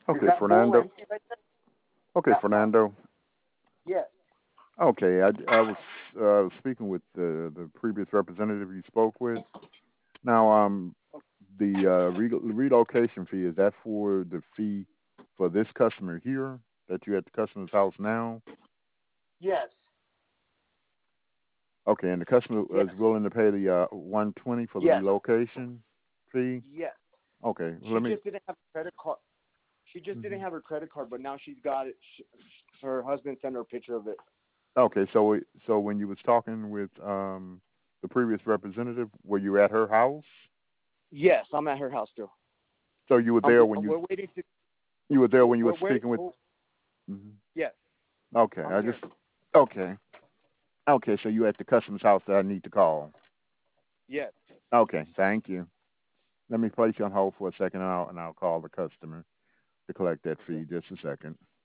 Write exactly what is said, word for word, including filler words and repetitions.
Is Okay, that bowl Fernando. empty right there? Okay, That pot? Fernando. Yes. Okay, I, I was uh, speaking with the the previous representative you spoke with. Now, um, the uh, re- relocation fee, is that for the fee for this customer here that you at the customer's house now? Yes. Okay, and the customer Yes. is willing to pay the uh, one twenty for the Yes. relocation fee. Yes. Okay, She let me. just didn't have a credit card. She just didn't Mhm. have her credit card, but now she's got it. She, her husband sent her a picture of it. Okay, so it- so when you was talking with um the previous representative, were you at her house? Yes, I'm at her house still. So you were Um, there when you we're waiting to. you were there We're, when you we're were waiting. speaking with. We're, Mhm. yes, Okay, I'm I here. just okay. Okay, so you at the customer's house that I need to call. Yes. Okay, thank you. Let me place you on hold for a second, and I'll and I'll call the customer to collect that Okay. fee. Just a second.